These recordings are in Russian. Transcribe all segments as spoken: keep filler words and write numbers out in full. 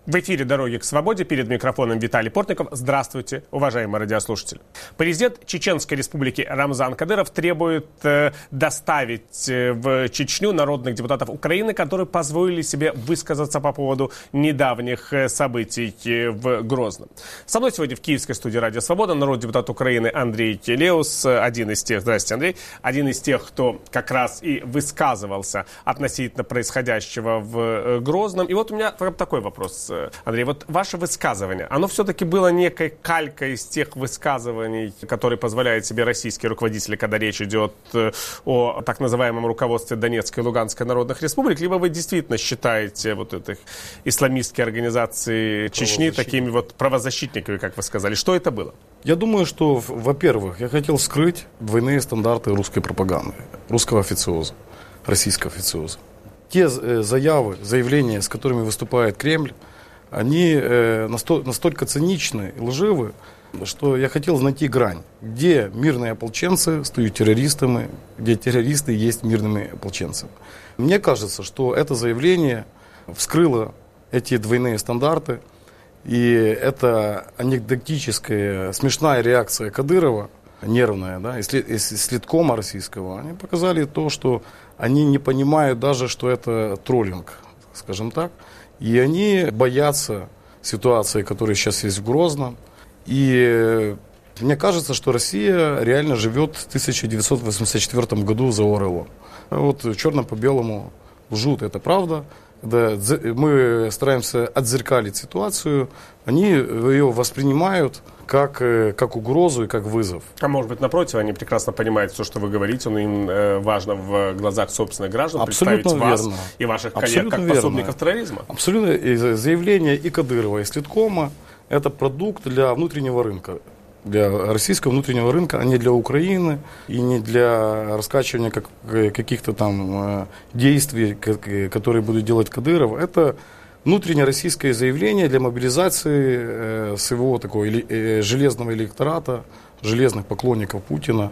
В эфире «Дороги к свободе», перед микрофоном Виталий Портников. Здравствуйте, уважаемые радиослушатели. Президент Чеченской Республики Рамзан Кадыров требует э, доставить э, в Чечню народных депутатов Украины, которые позволили себе высказаться по поводу недавних э, событий э, в Грозном. Со мной сегодня в киевской студии «Радио Свобода» народный депутат Украины Андрей Келеус, один из тех, здравствуйте, Андрей, один из тех, кто как раз и высказывался относительно происходящего в э, Грозном. И вот у меня такой вопрос. Андрей, вот ваше высказывание, оно все-таки было некой калькой из тех высказываний, которые позволяют себе российские руководители, когда речь идет о так называемом руководстве Донецкой и Луганской народных республик, либо вы действительно считаете вот этих исламистские организации Чечни такими вот правозащитниками, как вы сказали? Что это было? Я думаю, что, во-первых, я хотел скрыть двойные стандарты русской пропаганды, русского официоза, российского официоза. Те заявы, заявления, с которыми выступает Кремль, они э, насто, настолько циничны и лживы, что я хотел найти грань, где мирные ополченцы стают террористами, где террористы есть мирными ополченцами. Мне кажется, что это заявление вскрыло эти двойные стандарты, и это анекдотическая, смешная реакция Кадырова, нервная, да, и слиткома российского, они показали то, что они не понимают даже, что это троллинг, скажем так. И они боятся ситуации, которая сейчас есть в Грозном. И мне кажется, что Россия реально живет в тысяча девятьсот восемьдесят четвёртом году за Оруэллом. Вот черно по белому лжут, это правда. Когда мы стараемся отзеркалить ситуацию, они ее воспринимают как, как угрозу и как вызов. А может быть, напротив, они прекрасно понимают все, что вы говорите, но им э, важно в глазах собственных граждан Абсолютно представить верно. вас и ваших коллег Абсолютно как верно. пособников терроризма. Абсолютно. И заявление и Кадырова, и Слиткома – это продукт для внутреннего рынка. Для российского внутреннего рынка, а не для Украины и не для раскачивания как, каких-то там действий, которые будут делать Кадыров. Это внутреннее российское заявление для мобилизации своего такого железного электората, железных поклонников Путина.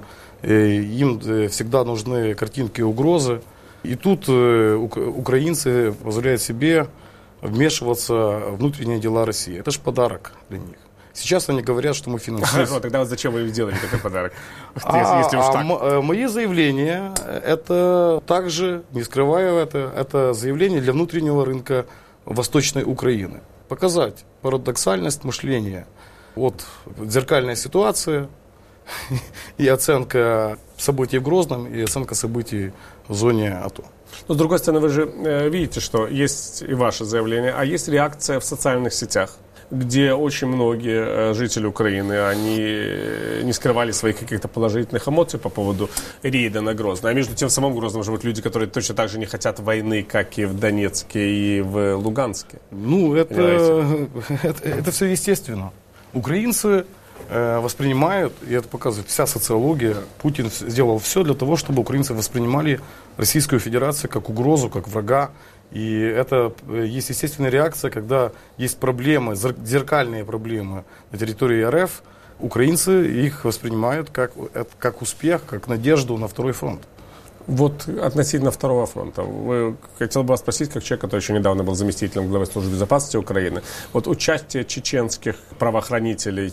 Им всегда нужны картинки угрозы. И тут украинцы позволяют себе вмешиваться в внутренние дела России. Это же подарок для них. Сейчас они говорят, что мы финансируем. Хорошо, тогда вот зачем вы сделали такой подарок? А, если уж так. А мои заявления, это также, не скрываю это, это заявление для внутреннего рынка Восточной Украины. Показать парадоксальность мышления. Вот зеркальная ситуация и оценка событий в Грозном, и оценка событий в зоне АТО. Но, с другой стороны, вы же э, видите, что есть и ваше заявление, а есть реакция в социальных сетях, где очень многие жители Украины, они не скрывали своих каких-то положительных эмоций по поводу рейда на Грозно. А между тем в самом Грозном живут люди, которые точно так же не хотят войны, как и в Донецке и в Луганске. Ну, это, это, это все естественно. Украинцы э, воспринимают, и это показывает вся социология, Путин сделал все для того, чтобы украинцы воспринимали Российскую Федерацию как угрозу, как врага. И это есть естественная реакция, когда есть проблемы, зеркальные проблемы на территории РФ, украинцы их воспринимают как, как успех, как надежду на второй фронт. Вот относительно второго фронта, вы, хотел бы вас спросить, как человек, который еще недавно был заместителем главы службы безопасности Украины, вот участие чеченских правоохранителей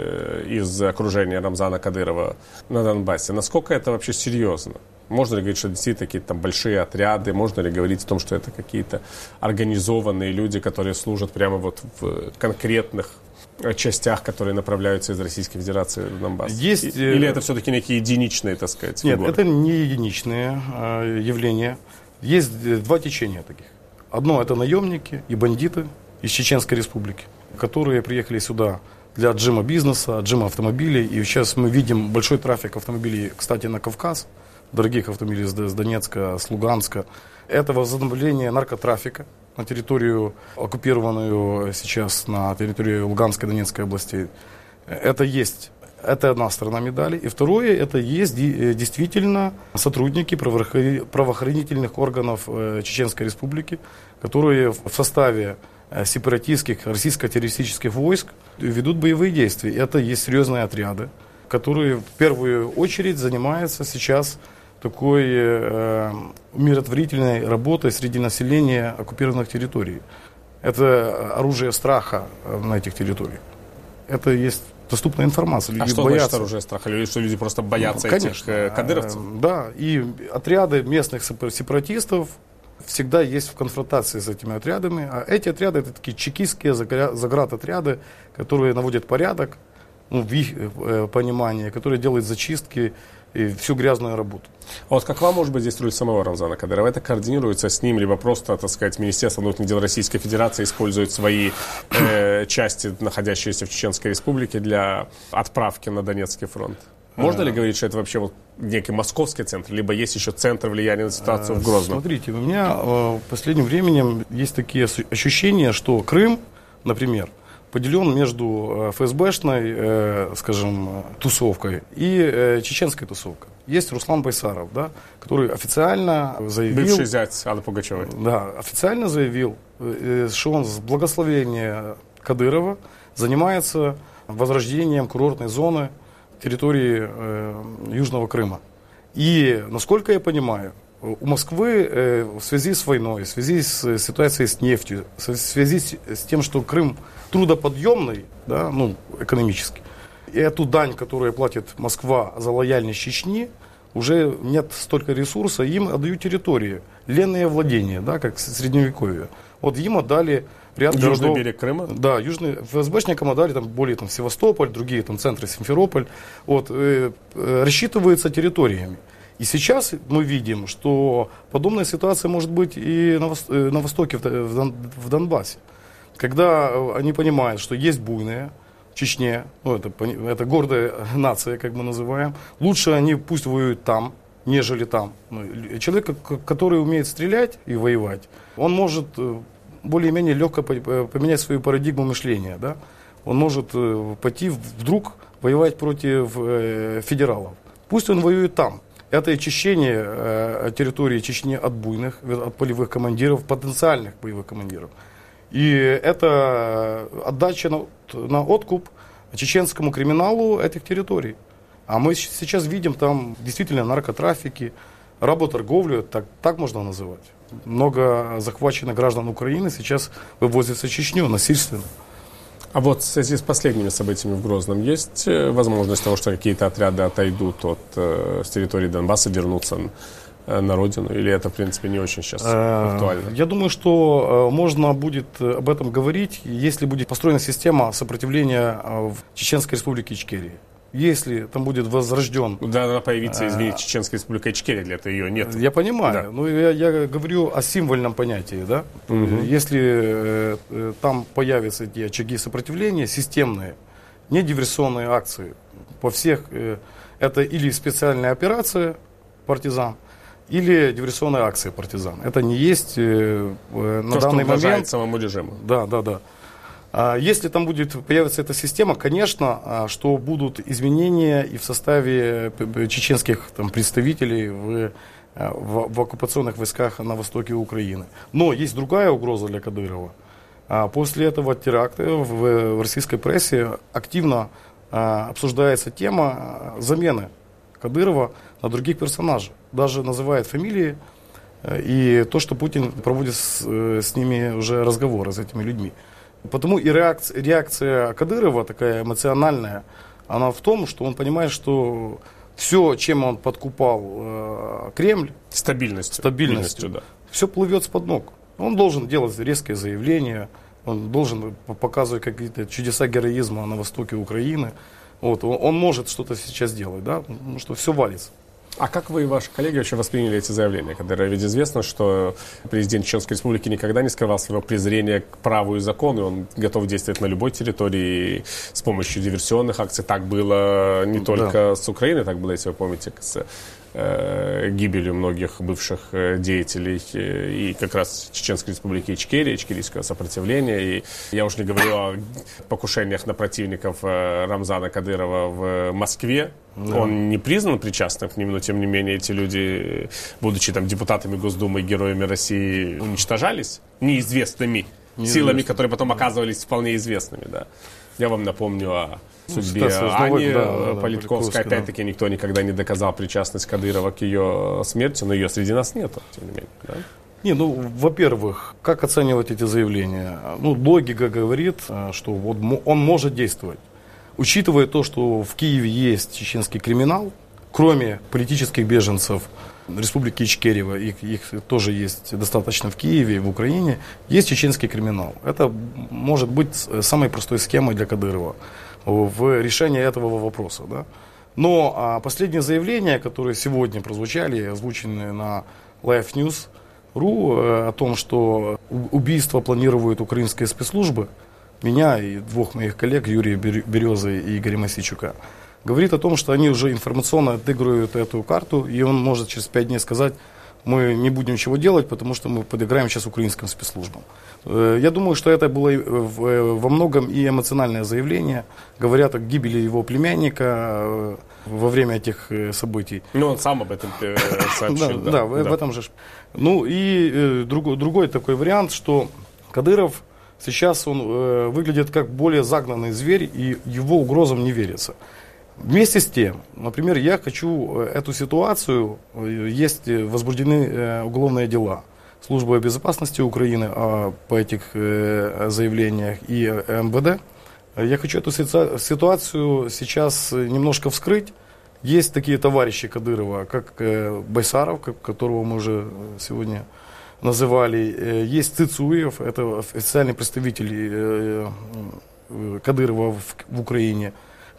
из окружения Рамзана Кадырова на Донбассе, насколько это вообще серьезно? Можно ли говорить, что действительно какие-то там большие отряды? Можно ли говорить о том, что это какие-то организованные люди, которые служат прямо вот в конкретных частях, которые направляются из Российской Федерации в Донбасс? Есть, Или это все-таки некие единичные, так сказать, Нет, фигуры? это не единичные э, явления. Есть два течения таких. Одно – это наемники и бандиты из Чеченской Республики, которые приехали сюда для отжима бизнеса, отжима автомобилей. И сейчас мы видим большой трафик автомобилей, кстати, на Кавказ. Дорогих автомобилей с Донецка, с Луганска. Это возобновление наркотрафика на территорию, оккупированную сейчас на территории Луганской и Донецкой областей. Это есть, это одна сторона медали. И второе, это есть действительно сотрудники правоохранительных органов Чеченской Республики, которые в составе сепаратистских российско-террористических войск ведут боевые действия. Это есть серьезные отряды, которые в первую очередь занимаются сейчас такой э, умиротворительной работой среди населения оккупированных территорий. Это оружие страха на этих территориях. Это есть доступная информация. Люди а что боятся. Значит оружие страха? Или что люди просто боятся ну, этих кадыровцев? Да, и отряды местных сепаратистов всегда есть в конфронтации с этими отрядами. А эти отряды, это такие чекистские заградотряды, которые наводят порядок, ну, в их э, понимании, которые делают зачистки и всю грязную работу. А вот какова может быть здесь роль самого Рамзана Кадырова? Это координируется с ним, либо просто, так сказать, Министерство внутренних дел Российской Федерации использует свои э, части, находящиеся в Чеченской Республике, для отправки на Донецкий фронт? Можно ли говорить, что это вообще вот некий московский центр, либо есть еще центр влияния на ситуацию в Грозном? Смотрите, у меня э, в последнее время есть такие ощущения, что Крым, например, поделен между эф эс бэшной, э, скажем, тусовкой и э, чеченской тусовкой. Есть Руслан Байсаров, да, который официально заявил... Бывший зять Аллы Пугачевой. Да, официально заявил, э, что он с благословения Кадырова занимается возрождением курортной зоны территории э, Южного Крыма. И, насколько я понимаю, у Москвы э, в связи с войной, в связи с ситуацией с нефтью, в связи с, с тем, что Крым трудоподъемный, да, ну, экономически, и эту дань, которую платит Москва за лояльность Чечни, уже нет столько ресурса, им отдают территории, ленные владения, да, как средневековье. Вот им отдали ряд Южный городов. берег Крыма? Да, южный, эф эс бэшникам отдали там более там, Севастополь, другие там центры Симферополь. Вот, э, э, рассчитываются территориями. И сейчас мы видим, что подобная ситуация может быть и на, вос, э, на востоке, в, в, в Донбассе. Когда они понимают, что есть буйные в Чечне, ну, это, это гордая нация, как мы называем, лучше они пусть воюют там, нежели там. Человек, который умеет стрелять и воевать, он может более-менее легко поменять свою парадигму мышления. Да? Он может пойти вдруг воевать против федералов. Пусть он воюет там. Это очищение э, территории Чечни от буйных, от полевых командиров, потенциальных боевых командиров. И это отдача на, на откуп чеченскому криминалу этих территорий. А мы сейчас видим там действительно наркотрафики, работорговлю, так, так можно называть. Много захваченных граждан Украины сейчас вывозятся в Чечню насильственно. А вот в связи с последними событиями в Грозном есть возможность того, что какие-то отряды отойдут от э, с территории Донбасса, вернутся на родину? Или это, в принципе, не очень сейчас актуально? Я думаю, что э, можно будет об этом говорить, если будет построена система сопротивления в Чеченской Республике Ичкерия. Если там будет возрожден... Да, она появится, извините, Чеченская Республика Ичкерия, для этого ее нет. Я понимаю, да. но я, я говорю о символьном понятии. Да? Угу. Если э, э, там появятся эти очаги сопротивления системные, не диверсионные акции, по всех, э, это или специальная операция партизан, или диверсионная акция партизан. Это не есть э, э, на То, данный что момент... самому режиму. Да, да, да. Если там будет появиться эта система, конечно, что будут изменения и в составе чеченских там, представителей в, в, в оккупационных войсках на востоке Украины. Но есть другая угроза для Кадырова. После этого теракта в, в российской прессе активно обсуждается тема замены Кадырова на других персонажей. Даже называют фамилии и то, что Путин проводит с, с ними уже разговоры, с этими людьми. Потому и реакция, реакция Кадырова, такая эмоциональная, она в том, что он понимает, что все, чем он подкупал э, Кремль, стабильностью, стабильностью да. все плывет с-под ног. Он должен делать резкие заявления, он должен показывать какие-то чудеса героизма на востоке Украины. Вот, он, он может что-то сейчас делать, да, потому что все валится. А как вы и ваши коллеги вообще восприняли эти заявления? Когда ведь известно, что президент Чеченской Республики никогда не скрывал своего презрения к праву и закону, он готов действовать на любой территории с помощью диверсионных акций. Так было не только да. с Украиной, так было, если вы помните, с э, гибелью многих бывших э, деятелей э, и как раз Чеченской Республики Ичкерия, ичкерийского сопротивления. И я уж не говорю о покушениях на противников э, Рамзана Кадырова в Москве. Да. Он не признан причастным к ним, но тем не менее эти люди, будучи там депутатами Госдумы и героями России, уничтожались неизвестными Неизвестно. силами, которые потом оказывались вполне известными. Да. Я вам напомню о судьбе ну, Ани да, да, Политковской. Опять-таки да. никто никогда не доказал причастность Кадырова к ее смерти, но ее среди нас нету, тем не менее. Да? Не, ну, во-первых, как оценивать эти заявления? Ну, логика говорит, что вот он может действовать. Учитывая то, что в Киеве есть чеченский криминал, кроме политических беженцев Республики Ичкерия, их, их тоже есть достаточно в Киеве и в Украине, есть чеченский криминал. Это может быть самой простой схемой для Кадырова в решении этого вопроса. Да? Но а, последние заявления, которые сегодня прозвучали, озвучены на Live News точка ру, о том, что убийство планируют украинские спецслужбы, меня и двух моих коллег, Юрия Березы и Игоря Мосичука, говорит о том, что они уже информационно отыгрывают эту карту, и он может через пять дней сказать, мы не будем ничего делать, потому что мы подыграем сейчас украинским спецслужбам. Я думаю, что это было во многом и эмоциональное заявление. Говорят о гибели его племянника во время этих событий. Ну, он сам об этом сообщил. Да, да, в этом же. Ну и другой, другой такой вариант, что Кадыров сейчас он выглядит как более загнанный зверь, и его угрозам не верится. Вместе с тем, например, я хочу эту ситуацию, есть возбуждены уголовные дела Службы безопасности Украины по этих заявлениях и эм вэ дэ. Я хочу эту ситуацию сейчас немножко вскрыть. Есть такие товарищи Кадырова, как Байсаров, которого мы уже сегодня называли. Есть Цицуев, это официальный представитель Кадырова в Украине.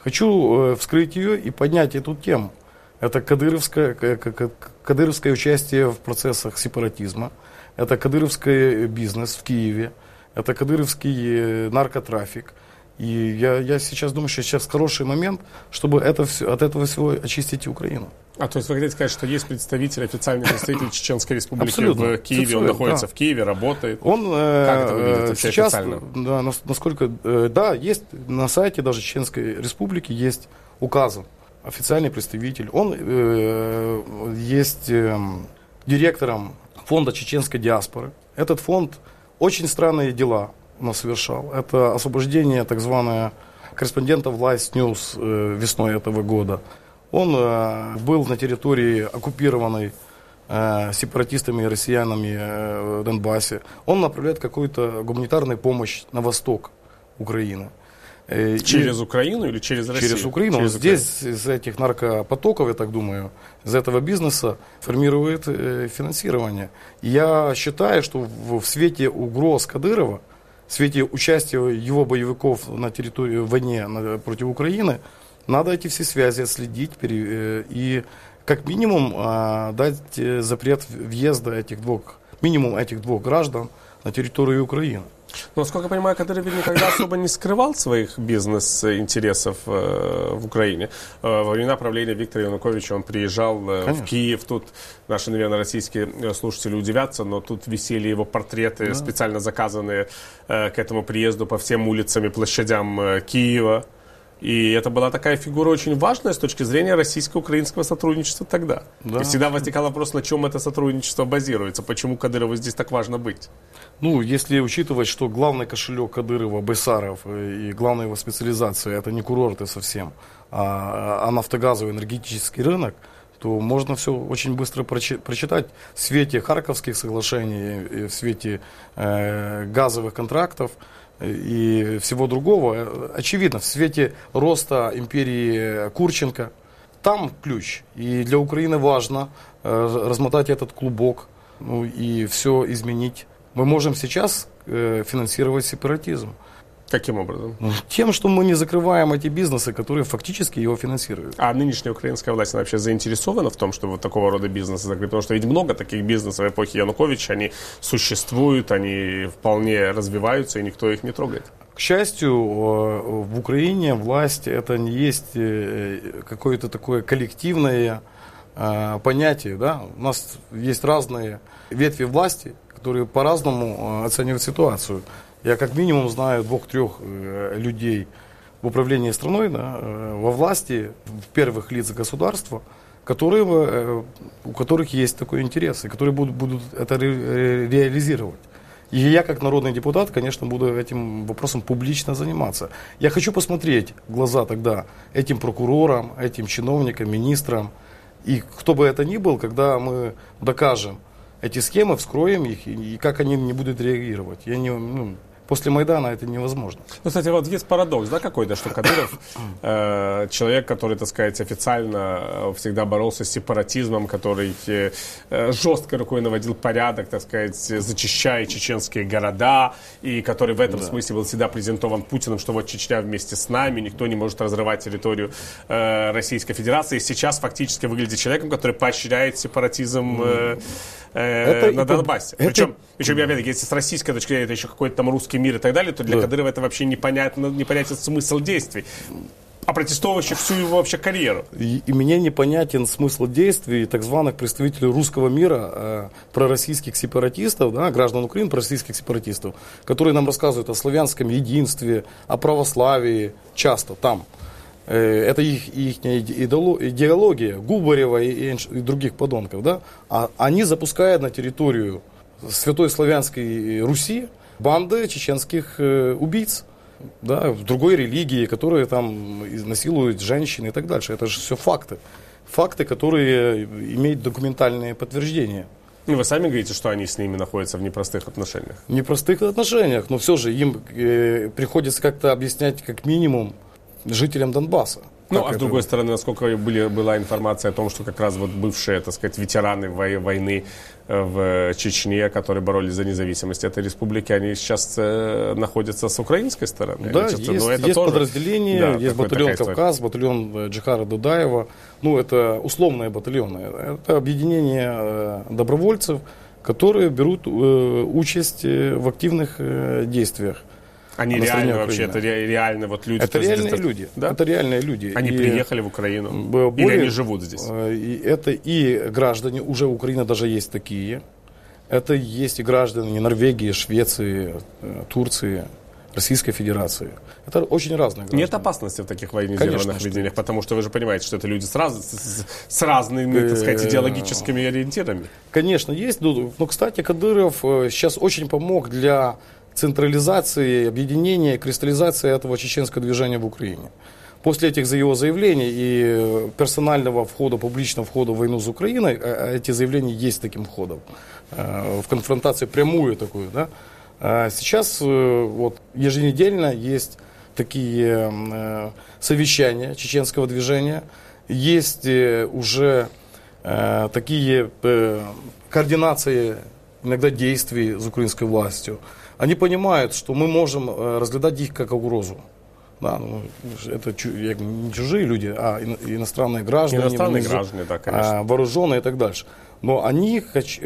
Хочу вскрыть ее и поднять эту тему. Это кадыровское, кадыровское участие в процессах сепаратизма, это кадыровский бизнес в Киеве, это кадыровский наркотрафик. И я, я сейчас думаю, что сейчас хороший момент, чтобы это все, от этого всего очистить Украину. А то есть вы хотите сказать, что есть представитель, официальный представитель Чеченской Республики Абсолютно. в Киеве, Цицуев, он находится да. в Киеве, работает. Он, как это выглядит вообще сейчас, официально? Да, насколько, да, есть на сайте даже Чеченской Республики есть указан официальный представитель. Он э, есть э, директором фонда чеченской диаспоры. Этот фонд очень странные дела у нас совершал. Это освобождение так званого корреспондента в Live News э, весной этого года. Он э, был на территории, оккупированной э, сепаратистами и россиянами э, в Донбассе. Он направляет какую-то гуманитарную помощь на восток Украины. Э, через и, Украину или через Россию? Через Украину. Через Здесь Украину. Из этих наркопотоков, я так думаю, из этого бизнеса формирует э, финансирование. И я считаю, что в, в свете угроз Кадырова, в свете участия его боевиков на территории в войне на, против Украины, надо эти все связи отследить пере, и как минимум э, дать запрет въезда этих двух, минимум этих двух граждан на территорию Украины. Но, насколько я понимаю, Кадыров никогда особо не скрывал своих бизнес-интересов э, в Украине. Э, во времена правления Виктора Януковича он приезжал э, в Киев. Тут наши, наверное, российские слушатели удивятся, но тут висели его портреты, да. специально заказанные э, к этому приезду по всем улицам и площадям э, Киева. И это была такая фигура очень важная с точки зрения российско-украинского сотрудничества тогда. Да. И всегда возникал вопрос, на чем это сотрудничество базируется, почему Кадырову здесь так важно быть. Ну, если учитывать, что главный кошелек Кадырова, Байсаров, и главная его специализация, это не курорты совсем, а, а нафтогазовый энергетический рынок, то можно все очень быстро прочитать в свете Харьковских соглашений, в свете э, газовых контрактов и всего другого. Очевидно, в свете роста империи Курченко, там ключ. И для Украины важно э, размотать этот клубок, ну, и все изменить. Мы можем сейчас э, финансировать сепаратизм. Каким образом? Тем, что мы не закрываем эти бизнесы, которые фактически его финансируют. А нынешняя украинская власть, она вообще заинтересована в том, чтобы вот такого рода бизнесы закрыть? Потому что ведь много таких бизнесов в эпохе Януковича, они существуют, они вполне развиваются, и никто их не трогает. К счастью, в Украине власть это не есть какое-то такое коллективное понятие. Да? У нас есть разные ветви власти, которые по-разному оценивают ситуацию. Я как минимум знаю двух-трех э, людей в управлении страной, да, э, во власти, в первых лицах государства, которые, э, у которых есть такой интерес, и которые будут, будут это ре, реализировать. И я как народный депутат, конечно, буду этим вопросом публично заниматься. Я хочу посмотреть в глаза тогда этим прокурорам, этим чиновникам, министрам, и кто бы это ни был, когда мы докажем эти схемы, вскроем их, и, и как они не будут реагировать. Я не, ну, после Майдана это невозможно. Ну, кстати, вот есть парадокс, да, какой-то, что Кадыров э, человек, который, так сказать, официально всегда боролся с сепаратизмом, который э, жестко рукой наводил порядок, так сказать, зачищая чеченские города, и который в этом да. смысле был всегда презентован Путиным, что вот Чечня вместе с нами, никто не может разрывать территорию э, Российской Федерации. И сейчас фактически выглядит человеком, который поощряет сепаратизм э, э, на Донбассе. Это... Причем, причем, я опять-таки, если с российской точки зрения это еще какой-то там русский мир и так далее, то для да. Кадырова это вообще непонятно, непонятен смысл действий, опротестовывающий всю его вообще карьеру. И, и мне непонятен смысл действий так званых представителей русского мира, э, пророссийских сепаратистов, да, граждан Украины, пророссийских сепаратистов, которые нам рассказывают о славянском единстве, о православии, часто там. Э, это их, их идеология Губарева и, и других подонков. Да? А они запускают на территорию Святой Славянской Руси банды чеченских э, убийц, да, в другой религии, которые там насилуют женщин и так дальше. Это же все факты. Факты, которые имеют документальные подтверждения. И вы сами говорите, что они с ними находятся в непростых отношениях. В непростых отношениях, но все же им э, приходится как-то объяснять как минимум жителям Донбасса. Ну, а с другой стороны, насколько были, была информация о том, что как раз вот бывшие, так сказать, ветераны войны в Чечне, которые боролись за независимость этой республики, они сейчас э, находятся с украинской стороны. Да, честно, есть, это есть тоже, подразделения, да, есть батальон Кавказ, батальон Джихара Дудаева. Ну, это условные батальоны. Это объединение э, добровольцев, которые берут э, участь в активных э, действиях. Они реально вообще, это реально вот люди. Это реальные люди. Да? Это реальные люди. Они и приехали в Украину. Более, или они живут здесь? И это и граждане, уже Украина даже есть такие. Это есть и граждане Норвегии, Швеции, Турции, Российской Федерации. Это очень разные граждане. Нет опасности в таких военизированных объединениях, потому что вы же понимаете, что это люди с, раз, с, с разными, так сказать, идеологическими ориентирами. Конечно, есть. Но, кстати, Кадыров сейчас очень помог для централизации, объединения, кристаллизации этого чеченского движения в Украине. После этих его заявлений и персонального входа, публичного входа в войну с Украиной, эти заявления есть таким входом, в конфронтацию прямую такую, да, сейчас вот еженедельно есть такие совещания чеченского движения, есть уже такие координации иногда действий с украинской властью. Они понимают, что мы можем разглядать их как угрозу. Да, ну, это не чужие люди, а иностранные граждане, иностранные граждане, да, конечно. Вооруженные и так дальше. Но они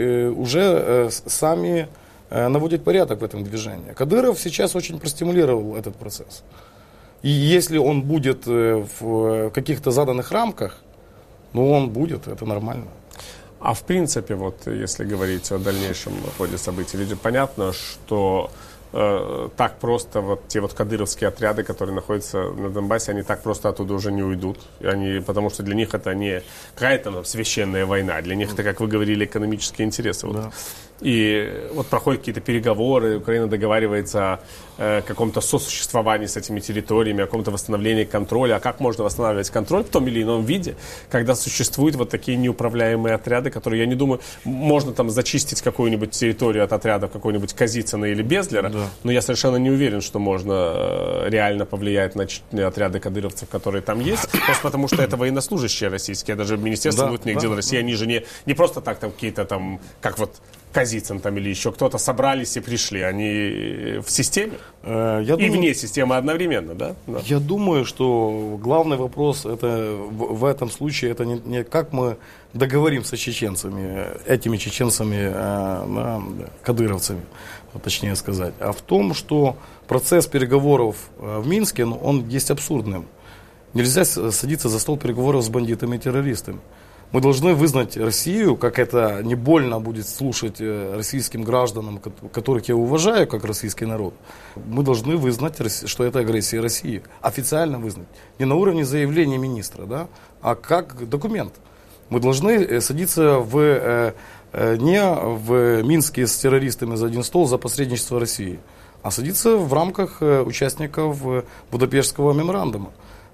уже сами наводят порядок в этом движении. Кадыров сейчас очень простимулировал этот процесс. И если он будет в каких-то заданных рамках, ну он будет, это нормально. А в принципе, вот если говорить о дальнейшем ходе событий, ведь понятно, что э, так просто вот те вот кадыровские отряды, которые находятся на Донбассе, они так просто оттуда уже не уйдут. Они, потому что для них это не какая-то ну, священная война, для них это, как вы говорили, экономические интересы. Вот. Да. И вот проходят какие-то переговоры, Украина договаривается о э, каком-то сосуществовании с этими территориями, о каком-то восстановлении контроля. А как можно восстанавливать контроль в том или ином виде, когда существуют вот такие неуправляемые отряды, которые, я не думаю, можно там зачистить какую-нибудь территорию от отрядов какой-нибудь Казицына или Безлера, да. Но я совершенно не уверен, что можно э, реально повлиять на отряды кадыровцев, которые там есть, просто потому что это военнослужащие российские, даже Министерство внутренних да, дел да, России, да. Они же не, не просто так там какие-то там, как вот Казицын там или еще кто-то собрались и пришли. Они в системе э, я и думаю, вне системы одновременно, да? да? Я думаю, что главный вопрос это, в, в этом случае это не, не как мы договоримся с чеченцами, этими чеченцами, э, э, кадыровцами, точнее сказать, а в том, что процесс переговоров в Минске, ну, он есть абсурдным. Нельзя садиться за стол переговоров с бандитами и террористами. Мы должны вызнать Россию, как это не больно будет слушать российским гражданам, которых я уважаю, как российский народ. Мы должны вызнать, что это агрессия России. Официально вызнать. Не на уровне заявления министра, да, а как документ. Мы должны садиться в, не в Минске с террористами за один стол за посредничество России, а садиться в рамках участников Будапештского меморандума.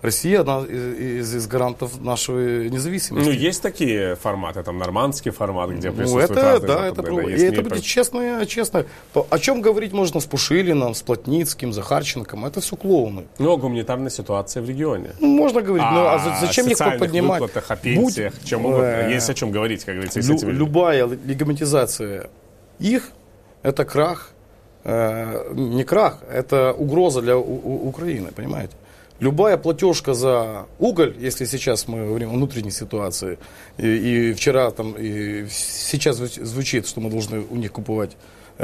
Россия одна из, из гарантов нашей независимости. Ну, есть такие форматы, там, нормандский формат, где присутствуют ну, это, разные да, западные, это, да, и есть это не... будет честно, честно. О чем говорить можно с Пушилиным, с Плотницким, Захарченком? Это все клоуны. Ну, о гуманитарной ситуации в регионе. Ну, можно говорить, а, но а зачем их поднимать? О выплатах, о пенсиях, Будь, чем угодно. Есть о чем говорить, как говорится, лю, с этими Любая легитимизация их, это крах, э, не крах, это угроза для у, у, Украины, понимаете? Любая платежка за уголь, если сейчас мы говорим о внутренней ситуации, и, и вчера там, и сейчас звучит, что мы должны у них купувати,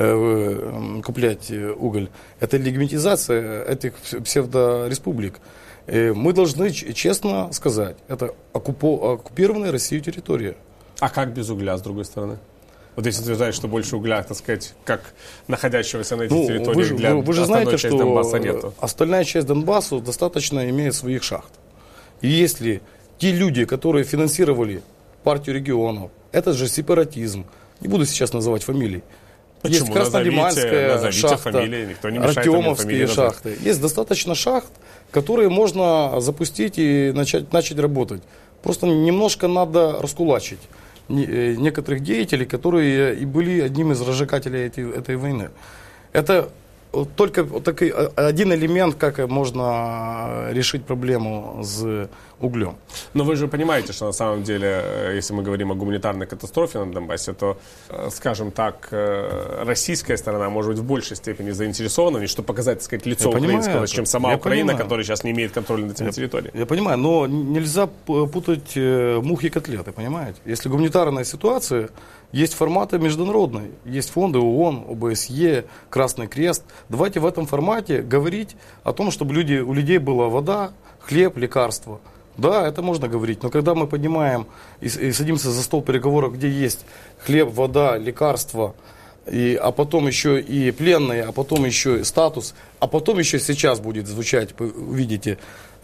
э, куплять уголь, это легитимизация этих псевдореспублик. И мы должны честно сказать, это оккупо, оккупированная Россией территория. А как без угля, с другой стороны? Вот если ты знаешь, что больше угля, так сказать, как находящегося на этих ну, территориях, вы, для вы, вы же знаете, часть что Донбасса нету. Остальная часть Донбасса достаточно имеет своих шахт. И если те люди, которые финансировали партию регионов, это же сепаратизм, не буду сейчас называть фамилии, Почему? Есть Краснолиманская шахта, фамилии, никто не мешает Артемовские шахты. Есть достаточно шахт, которые можно запустить и начать, начать работать. Просто немножко надо раскулачить некоторых деятелей, которые и были одним из разжигателей этой, этой войны. Это только такой один элемент, как можно решить проблему с углем. Но вы же понимаете, что на самом деле, если мы говорим о гуманитарной катастрофе на Донбассе, то, скажем так, российская сторона может быть в большей степени заинтересована, чтобы показать, так сказать, лицо я украинского, чем сама я Украина, понимаю. Которая сейчас не имеет контроля над этими территориями. Я понимаю, но нельзя путать мухи и котлеты, понимаете? Если гуманитарная ситуация, есть форматы международные, есть фонды ООН, ОБСЕ, Красный Крест. Давайте в этом формате говорить о том, чтобы люди, у людей была вода, хлеб, лекарства. Да, это можно говорить, но когда мы поднимаем и, и садимся за стол переговоров, где есть хлеб, вода, лекарства, и, а потом еще и пленные, а потом еще и статус, а потом еще сейчас будет звучать, увидите,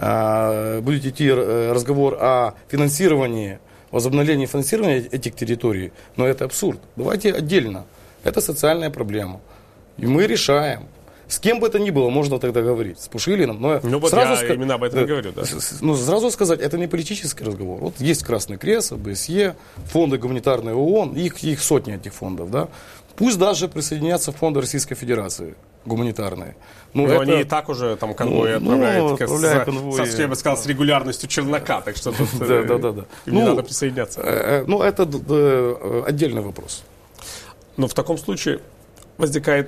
э, будет идти разговор о финансировании, возобновлении финансирования этих территорий, но это абсурд. Давайте отдельно. Это социальная проблема. И мы решаем. С кем бы это ни было, можно тогда говорить. С Пушилиным. Но ну вот сразу я ска... именно об этом да, и говорю. Да. Ну, сразу сказать, это не политический разговор. Вот есть Красный Крест, ОБСЕ, фонды гуманитарные ООН, их, их сотни этих фондов. Да? Пусть даже присоединятся фонды Российской Федерации гуманитарные. Ну, Но это... они и так уже там конвои ну, отправляют, ну, отправляют с, конвои. Со, я бы сказал, с регулярностью Челнока, так что тут да, да, да, да. им не ну, надо присоединяться. Ну, это отдельный вопрос. Но в таком случае возникает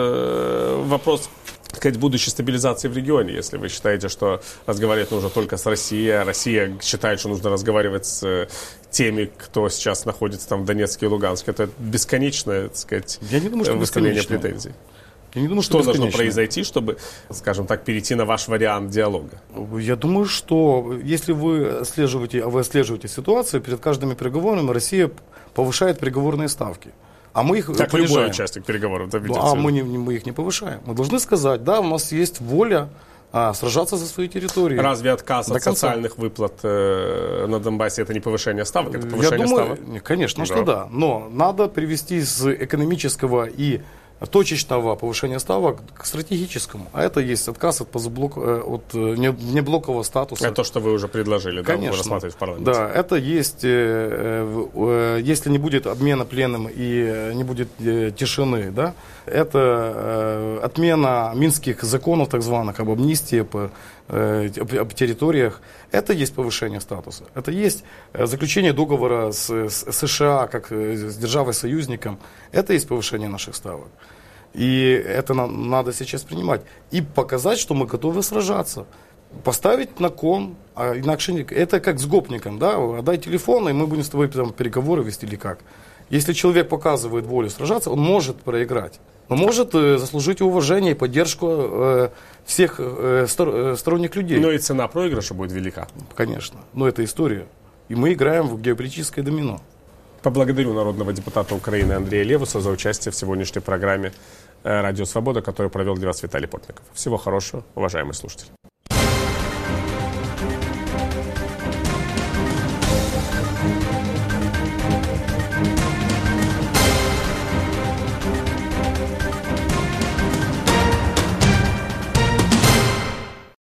э, вопрос, так сказать, будущей стабилизации в регионе. Если вы считаете, что разговаривать нужно только с Россией, а Россия считает, что нужно разговаривать с теми, кто сейчас находится там в Донецке и Луганске, это бесконечное, так сказать, Я не думаю, что выставление претензий. Я не думаю, что, что должно произойти, чтобы, скажем так, перейти на ваш вариант диалога? Я думаю, что если вы отслеживаете, вы отслеживаете ситуацию, перед каждыми переговорами Россия повышает переговорные ставки. А мы их как понижаем. Любой участник переговоров. Да, ну, а мы, не, мы их не повышаем. Мы должны сказать, да, у нас есть воля а, сражаться за свои территории. Разве отказ от социальных выплат э, на Донбассе это не повышение ставок, это повышение Я думаю, ставок? Конечно, да. что да. Но надо привести с экономического и точечного повышения ставок к стратегическому. А это есть отказ от, позаблок... от внеблокового статуса. Это то, что вы уже предложили, Конечно. Да, вы рассматриваете в парламенте. Да, это есть, если не будет обмена пленным и не будет тишины, да, это отмена минских законов, так званых, об амнистии, по, об территориях. Это есть повышение статуса. Это есть заключение договора с, с США, как с державой-союзником. Это есть повышение наших ставок. И это нам надо сейчас принимать. И показать, что мы готовы сражаться. Поставить на кон, а иначе это как с гопником, да, отдай телефон, и мы будем с тобой там переговоры вести или как. Если человек показывает волю сражаться, он может проиграть. Но может э, заслужить уважение и поддержку э, всех э, стор, э, сторонних людей. Но и цена проигрыша будет велика. Конечно. Но это история. И мы играем в геополитическое домино. Поблагодарю народного депутата Украины Андрея Левуса за участие в сегодняшней программе «Радио Свобода», которую провел для вас Виталий Портников. Всего хорошего, уважаемые слушатели.